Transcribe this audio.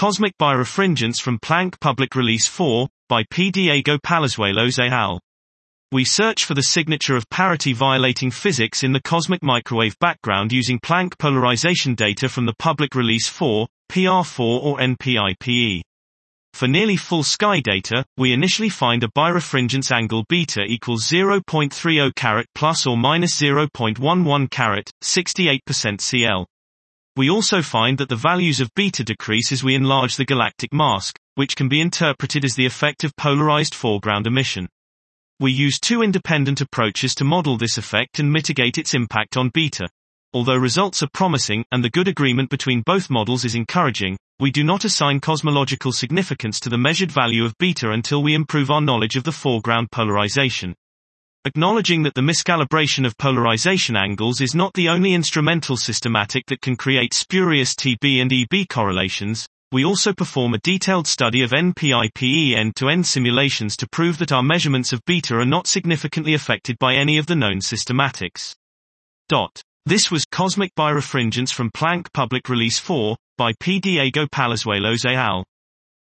Cosmic birefringence from Planck Public Release 4, by P. Diego Palazuelos et al. We search for the signature of parity-violating physics in the cosmic microwave background using Planck polarization data from the Public Release 4, PR4 or NPIPE. For nearly full sky data, we initially find a birefringence angle beta equals 0.30 carat plus or minus 0.11 carat, 68% Cl. We also find that the values of beta decrease as we enlarge the galactic mask, which can be interpreted as the effect of polarized foreground emission. We use two independent approaches to model this effect and mitigate its impact on beta. Although results are promising, and the good agreement between both models is encouraging, we do not assign cosmological significance to the measured value of beta until we improve our knowledge of the foreground polarization. Acknowledging that the miscalibration of polarization angles is not the only instrumental systematic that can create spurious TB and EB correlations, we also perform a detailed study of NPIPE end-to-end simulations to prove that our measurements of beta are not significantly affected by any of the known systematics. This was Cosmic Birefringence from Planck Public Release 4, by P. Diego Palazuelos et al.